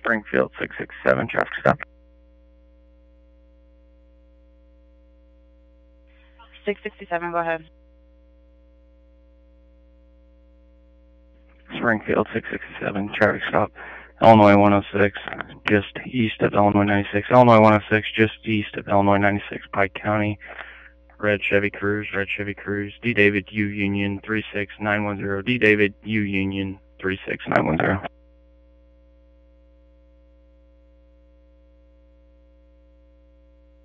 Springfield 667, traffic stop. 667, go ahead. Springfield 667, traffic stop. Illinois 106, just east of Illinois 96. Illinois 106, just east of Illinois 96, Pike County. Red Chevy Cruise, D David U Union 36910, D David U Union 36910.